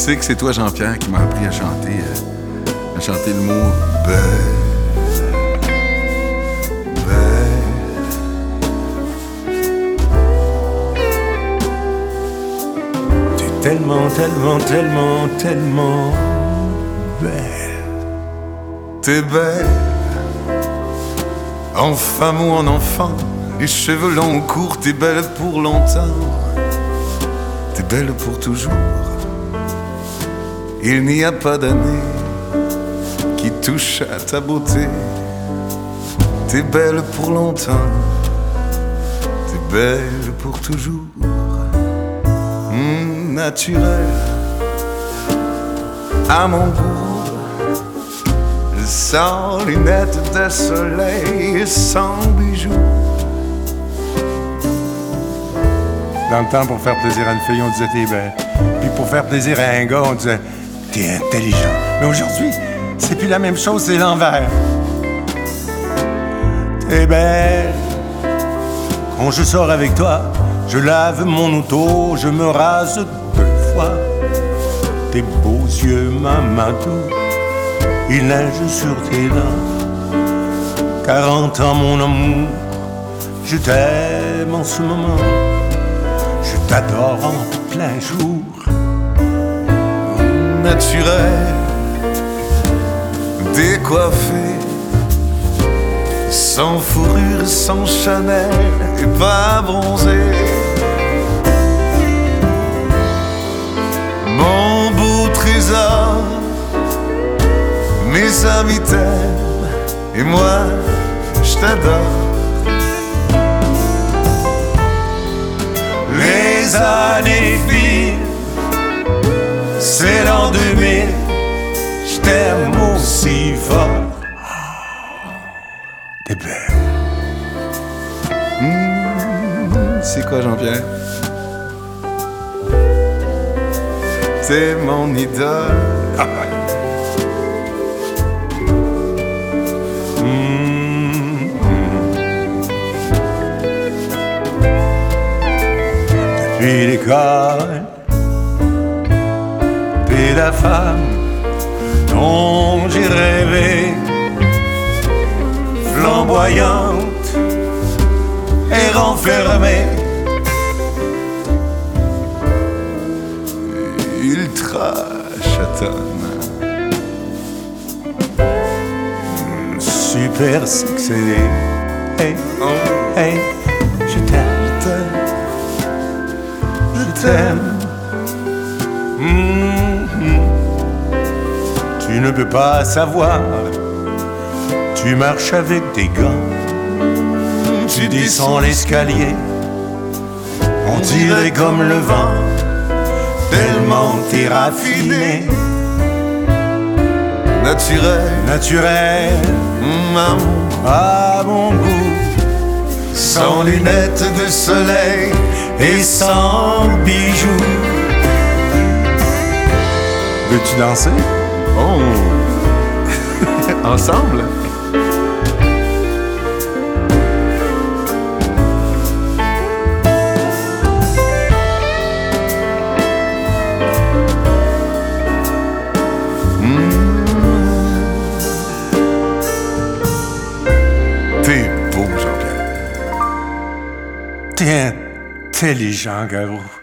sais que c'est toi, Jean-Pierre, qui m'a appris à chanter le mot belle, belle. T'es tellement, tellement, tellement, tellement belle. T'es belle, en femme ou en enfant, les cheveux longs ou courts, t'es belle pour longtemps, t'es belle pour toujours. Il n'y a pas d'année qui touche à ta beauté. T'es belle pour longtemps, t'es belle pour toujours. Naturel, à mon goût, sans lunettes de soleil et sans bijoux. Dans le temps, pour faire plaisir à une fille, on disait t'es belle. Puis pour faire plaisir à un gars, on disait t'es intelligent. Mais aujourd'hui, c'est plus la même chose, c'est l'envers. T'es belle. Quand je sors avec toi, je lave mon auto, je me rase 2 fois. Tes beaux yeux, Mamadou, il neige sur tes dents. 40 ans, mon amour, je t'aime en ce moment. Je t'adore en plein jour. Naturel, décoiffé, sans fourrure, sans Chanel et pas bronzé. Mon beau trésor, mes amis t'aiment et moi je t'adore. Les années filent, c'est l'an 2000, je t'aime aussi fort. T'es belle. C'est quoi, Jean-Pierre? T'es mon idole. Depuis l'école, t'es la femme dont j'ai rêvé, flamboyante et renfermée, Ultra chatonne, super sexy. Hey, hey, je t'aime, je t'aime. Tu ne peux pas savoir, tu marches avec des gants, tu descends l'escalier, on dirait comme le vent, tellement t'es raffiné. Naturel, Naturel, à mon goût, sans lunettes de soleil et sans bijoux. Veux-tu danser? Oh. Ensemble? T'es beau, Jean-Pierre. T'es intelligent, Garou.